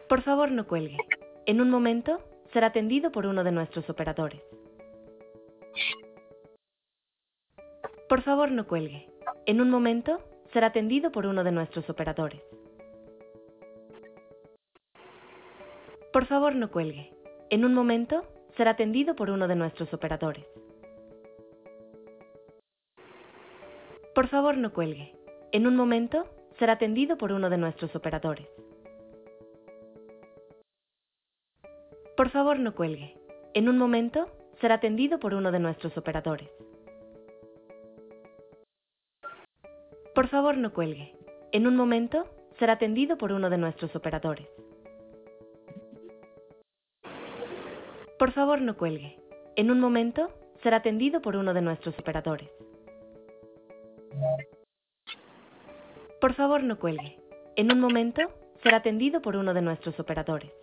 Por favor, no cuelgue. En un momento será atendido por uno de nuestros operadores. Por favor, no cuelgue. En un momento será atendido por uno de nuestros operadores. Por favor, no cuelgue. En un momento será atendido por uno de nuestros operadores. Por favor, no cuelgue. En un momento será atendido por uno de nuestros operadores. Por favor, no cuelgue. En un momento será atendido por uno de nuestros operadores. Por favor, no cuelgue. En un momento será atendido por uno de nuestros operadores. Por favor, no cuelgue. En un momento será atendido por uno de nuestros operadores. Por favor, no cuelgue. En un momento será atendido por uno de nuestros operadores.